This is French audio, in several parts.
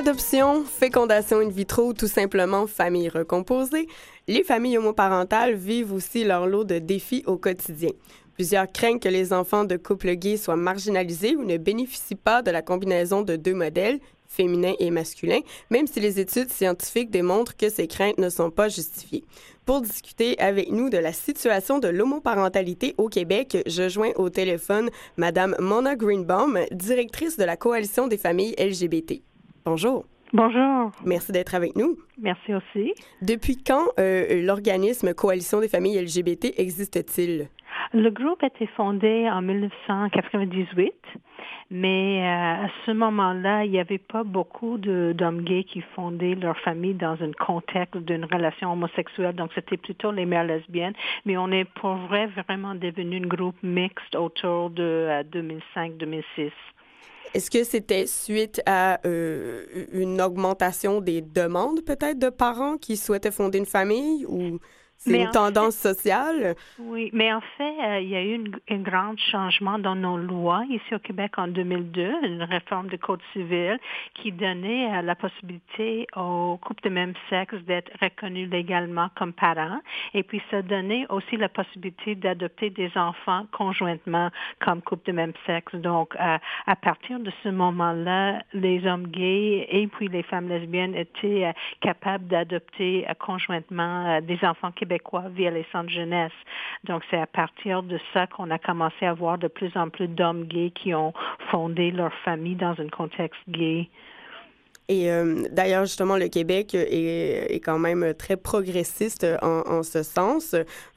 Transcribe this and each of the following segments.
Adoption, fécondation in vitro ou tout simplement famille recomposée, les familles homoparentales vivent aussi leur lot de défis au quotidien. Plusieurs craignent que les enfants de couples gays soient marginalisés ou ne bénéficient pas de la combinaison de deux modèles, féminin et masculin, même si les études scientifiques démontrent que ces craintes ne sont pas justifiées. Pour discuter avec nous de la situation de l'homoparentalité au Québec, je joins au téléphone Madame Mona Greenbaum, directrice de la Coalition des familles LGBT. Bonjour. Bonjour. Merci d'être avec nous. Merci aussi. Depuis quand l'organisme Coalition des familles LGBT existe-t-il? Le groupe a été fondé en 1998, mais à ce moment-là, il n'y avait pas beaucoup d'hommes gays qui fondaient leur famille dans un contexte d'une relation homosexuelle, donc c'était plutôt les mères lesbiennes, mais on est pour vrai vraiment devenu un groupe mixte autour de 2005-2006. Est-ce que c'était suite à une augmentation des demandes peut-être de parents qui souhaitaient fonder une famille ou c'est une tendance sociale? Oui, mais en fait, il y a eu un grand changement dans nos lois ici au Québec en 2002, une réforme du Code civil qui donnait la possibilité aux couples de même sexe d'être reconnus légalement comme parents et puis ça donnait aussi la possibilité d'adopter des enfants conjointement comme couple de même sexe. Donc, à partir de ce moment-là, les hommes gays et puis les femmes lesbiennes étaient capables d'adopter conjointement des enfants québécois via les centres jeunesse. Donc, c'est à partir de ça qu'on a commencé à voir de plus en plus d'hommes gays qui ont fondé leur famille dans un contexte gay. Et d'ailleurs, justement, le Québec est quand même très progressiste en ce sens.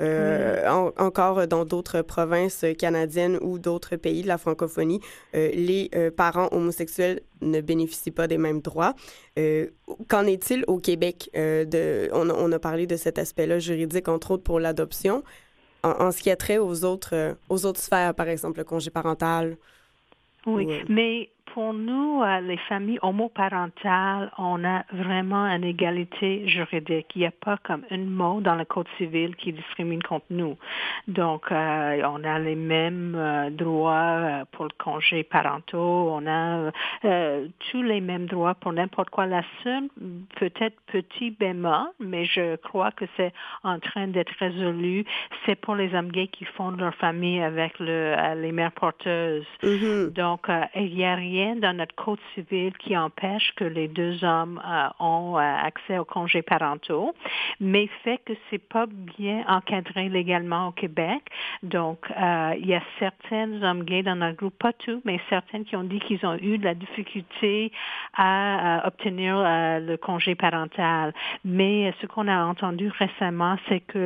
Encore dans d'autres provinces canadiennes ou d'autres pays de la francophonie, les parents homosexuels ne bénéficient pas des mêmes droits. Qu'en est-il au Québec? On a parlé de cet aspect-là juridique, entre autres pour l'adoption. En ce qui a trait aux autres sphères, par exemple, le congé parental. Oui, mais pour nous, les familles homoparentales, on a vraiment une égalité juridique. Il n'y a pas comme un mot dans le Code civil qui discrimine contre nous. Donc, on a les mêmes droits pour le congé parentaux. On a tous les mêmes droits pour n'importe quoi. La seule, peut-être petit bémol, mais je crois que c'est en train d'être résolu, c'est pour les hommes gays qui fondent leur famille avec les mères porteuses. Mm-hmm. Donc, il n'y a rien dans notre code civil qui empêche que les deux hommes ont accès aux congés parentaux, mais fait que c'est pas bien encadré légalement au Québec. Donc, il y a certains hommes gays dans notre groupe, pas tous, mais certains qui ont dit qu'ils ont eu de la difficulté à obtenir le congé parental. Mais ce qu'on a entendu récemment, c'est que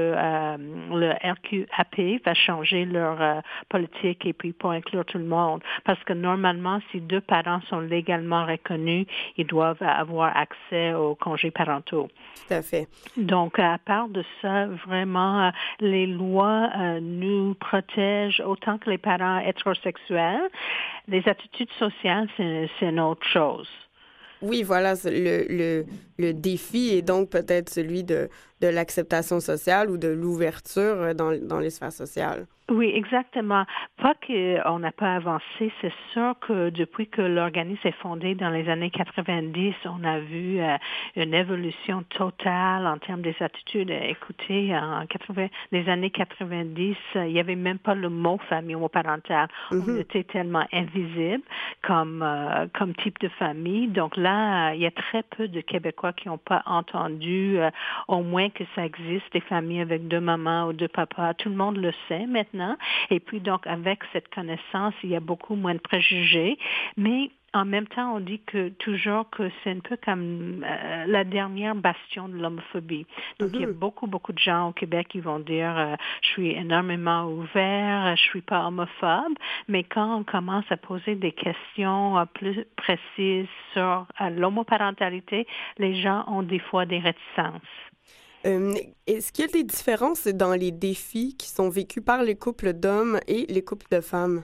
le RQAP va changer leur politique et puis pour inclure tout le monde. Parce que normalement, si deux parents sont légalement reconnus, ils doivent avoir accès aux congés parentaux. Tout à fait. Donc, à part de ça, vraiment, les lois nous protègent autant que les parents hétérosexuels. Les attitudes sociales, c'est une autre chose. Oui, voilà, le défi est donc peut-être celui de l'acceptation sociale ou de l'ouverture dans les sphères sociales. Oui, exactement. Pas qu'on n'a pas avancé, c'est sûr que depuis que l'organisme est fondé dans les années 90, on a vu une évolution totale en termes des attitudes. Écoutez, les années 90, il n'y avait même pas le mot famille homoparentale. Mm-hmm. On était tellement invisible comme type de famille. Donc là, il y a très peu de Québécois qui n'ont pas entendu au moins que ça existe, des familles avec deux mamans ou deux papas. Tout le monde le sait maintenant. Et puis, donc, avec cette connaissance, il y a beaucoup moins de préjugés. Mais en même temps, on dit que toujours que c'est un peu comme la dernière bastion de l'homophobie. Donc, il y a beaucoup, beaucoup de gens au Québec qui vont dire je suis énormément ouvert, je suis pas homophobe. Mais quand on commence à poser des questions plus précises sur l'homoparentalité, les gens ont des fois des réticences. Est-ce qu'il y a des différences dans les défis qui sont vécus par les couples d'hommes et les couples de femmes?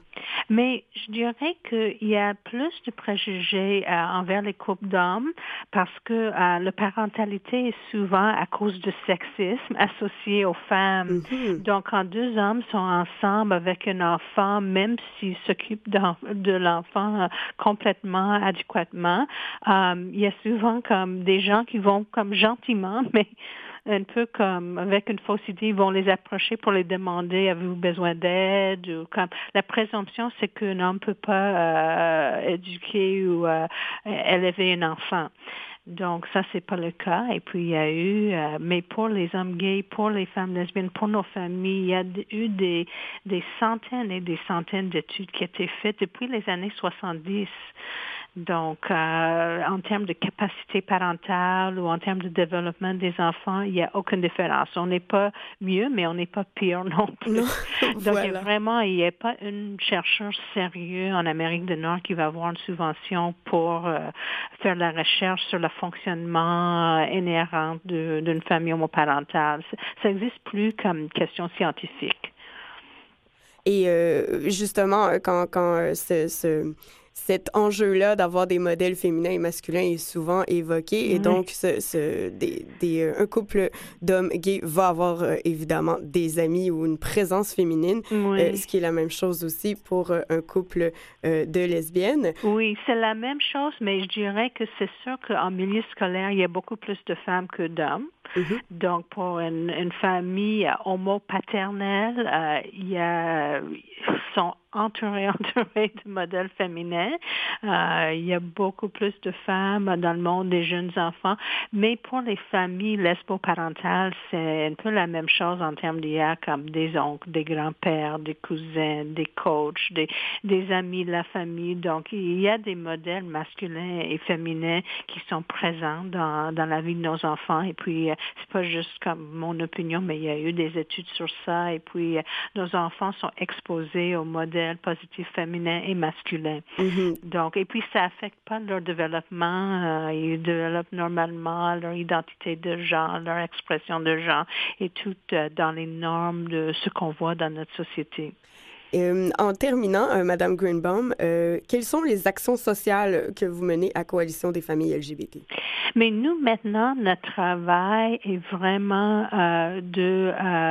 Mais je dirais qu'il y a plus de préjugés envers les couples d'hommes parce que la parentalité est souvent à cause du sexisme associé aux femmes. Mhm. Donc, quand deux hommes sont ensemble avec un enfant, même s'ils s'occupent de l'enfant complètement, adéquatement, il y a souvent comme des gens qui vont comme gentiment, mais un peu comme avec une fausse idée, ils vont les approcher pour les demander avez-vous besoin d'aide ou comme la présomption c'est qu'un homme peut pas éduquer ou élever un enfant. Donc ça c'est pas le cas et puis il y a eu mais pour les hommes gays, pour les femmes lesbiennes, pour nos familles, il y a eu des centaines et des centaines d'études qui ont été faites depuis les années 70. Donc, en termes de capacité parentale ou en termes de développement des enfants, il n'y a aucune différence. On n'est pas mieux, mais on n'est pas pire non plus. Non, Donc, voilà. vraiment, il n'y a pas un chercheur sérieux en Amérique du Nord qui va avoir une subvention pour faire la recherche sur le fonctionnement inhérent d'une famille homoparentale. Ça n'existe plus comme question scientifique. Et justement, quand cet enjeu-là d'avoir des modèles féminins et masculins est souvent évoqué, et donc un couple d'hommes gays va avoir évidemment des amis ou une présence féminine, ce qui est la même chose aussi pour un couple de lesbiennes. Oui, c'est la même chose, mais je dirais que c'est sûr qu'en milieu scolaire, il y a beaucoup plus de femmes que d'hommes. Mm-hmm. Donc, pour une famille homopaternelle, sont entourés de modèles féminins. Il y a beaucoup plus de femmes dans le monde des jeunes enfants. Mais pour les familles lesboparentales, c'est un peu la même chose en termes d'il y a comme des oncles, des grands-pères, des cousins, des coachs, des amis de la famille. Donc, il y a des modèles masculins et féminins qui sont présents dans la vie de nos enfants. Et puis, c'est pas juste comme mon opinion, mais il y a eu des études sur ça. Et puis, nos enfants sont exposés aux modèles positifs féminins et masculins. Mm-hmm. Donc, et puis, ça affecte pas leur développement. Ils développent normalement leur identité de genre, leur expression de genre, et tout dans les normes de ce qu'on voit dans notre société. En terminant, Madame Greenbaum, quelles sont les actions sociales que vous menez à Coalition des familles LGBT? Mais nous, maintenant, notre travail est vraiment de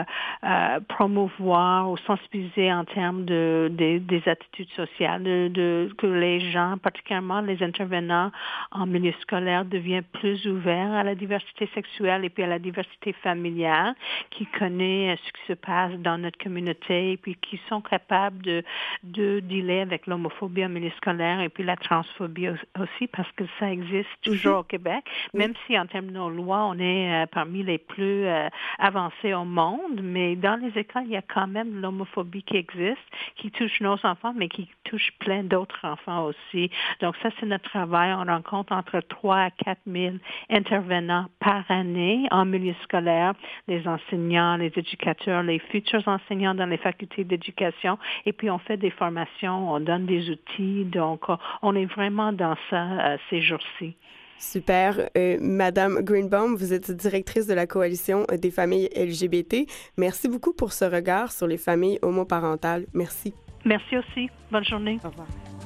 promouvoir ou sensibiliser en termes des attitudes sociales, que les gens, particulièrement les intervenants en milieu scolaire, deviennent plus ouverts à la diversité sexuelle et puis à la diversité familiale, qui connaissent ce qui se passe dans notre communauté et puis qui sont capables de dealer avec l'homophobie en milieu scolaire et puis la transphobie aussi, parce que ça existe toujours au Québec, même si en termes de nos lois, on est parmi les plus avancés au monde, mais dans les écoles, il y a quand même l'homophobie qui existe, qui touche nos enfants, mais qui touche plein d'autres enfants aussi. Donc ça, c'est notre travail. On rencontre entre 3 à 4 000 intervenants par année en milieu scolaire, les enseignants, les éducateurs, les futurs enseignants dans les facultés d'éducation, et puis on fait des formations, on donne des outils, donc on est vraiment dans ça ces jours-ci. Super. Madame Greenbaum, vous êtes directrice de la Coalition des familles LGBT. Merci beaucoup pour ce regard sur les familles homoparentales. Merci. Merci aussi. Bonne journée. Au revoir.